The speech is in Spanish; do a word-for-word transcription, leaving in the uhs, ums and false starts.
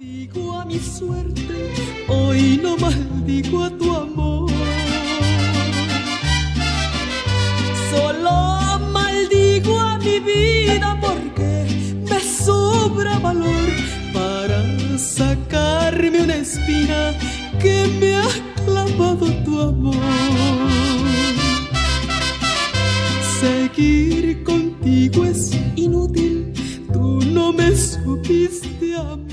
Maldigo a mi suerte, hoy no maldigo a tu amor. Solo maldigo a mi vida porque me sobra valor para sacarme una espina que me ha clavado tu amor. Seguir contigo es inútil, tú no me supiste amar.